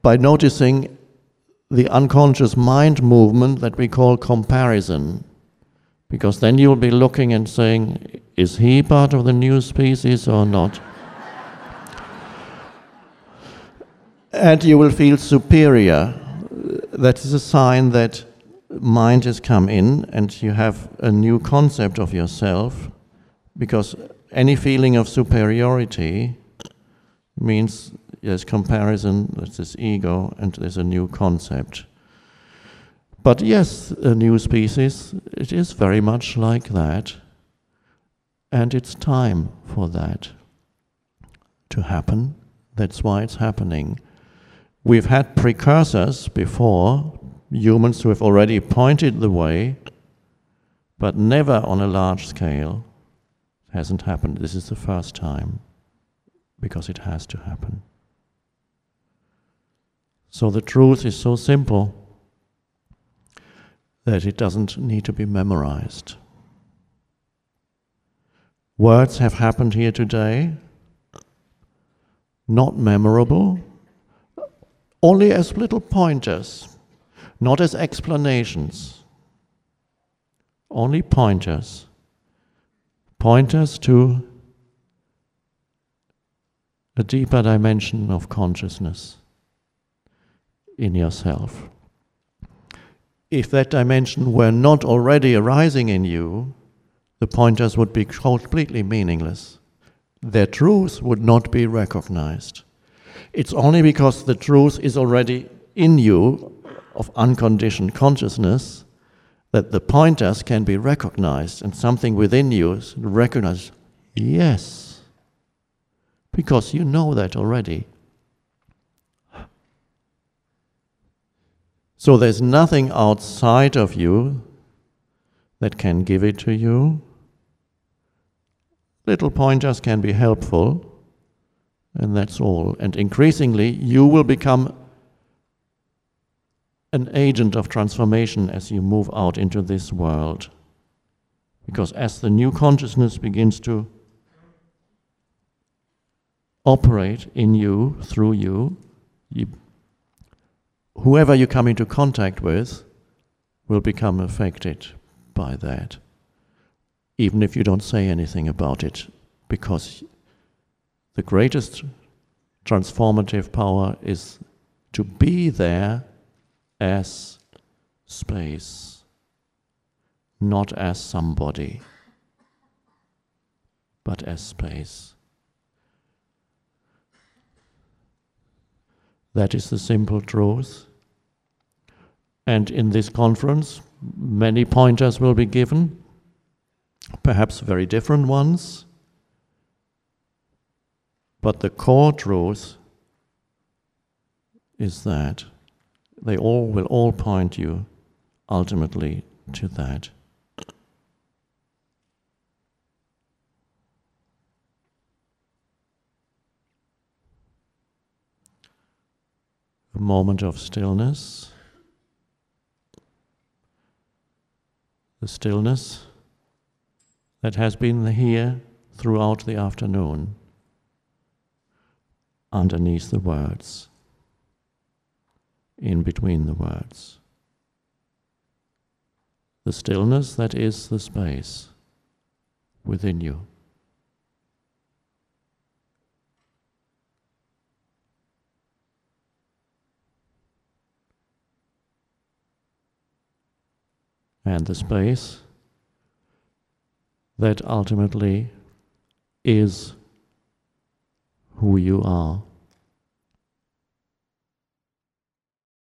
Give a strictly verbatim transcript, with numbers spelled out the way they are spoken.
by noticing the unconscious mind movement that we call comparison. Because then you'll be looking and saying, is he part of the new species or not? And you will feel superior. That is a sign that mind has come in and you have a new concept of yourself, because any feeling of superiority means there's comparison, there's this ego, and there's a new concept. But yes, a new species, it is very much like that, and it's time for that to happen. That's why it's happening. We've had precursors before, humans who have already pointed the way, but never on a large scale. It hasn't happened. This is the first time, because it has to happen. So the truth is so simple that it doesn't need to be memorized. Words have happened here today, not memorable, only as little pointers, not as explanations, only pointers, pointers to a deeper dimension of consciousness in yourself. If that dimension were not already arising in you, the pointers would be completely meaningless. Their truth would not be recognized. It's only because the truth is already in you, of unconditioned consciousness, that the pointers can be recognized, and something within you recognizes, yes, because you know that already. So there's nothing outside of you that can give it to you. Little pointers can be helpful, and that's all. And increasingly, you will become an agent of transformation as you move out into this world. Because as the new consciousness begins to operate in you, through you, you whoever you come into contact with will become affected by that, even if you don't say anything about it, because the greatest transformative power is to be there as space, not as somebody, but as space. That is the simple truth. And in this conference, many pointers will be given, perhaps very different ones, but the core truth is that they all will all point you ultimately to that. A moment of stillness. The stillness that has been here throughout the afternoon, underneath the words, in between the words. The stillness that is the space within you. And the space that ultimately is who you are.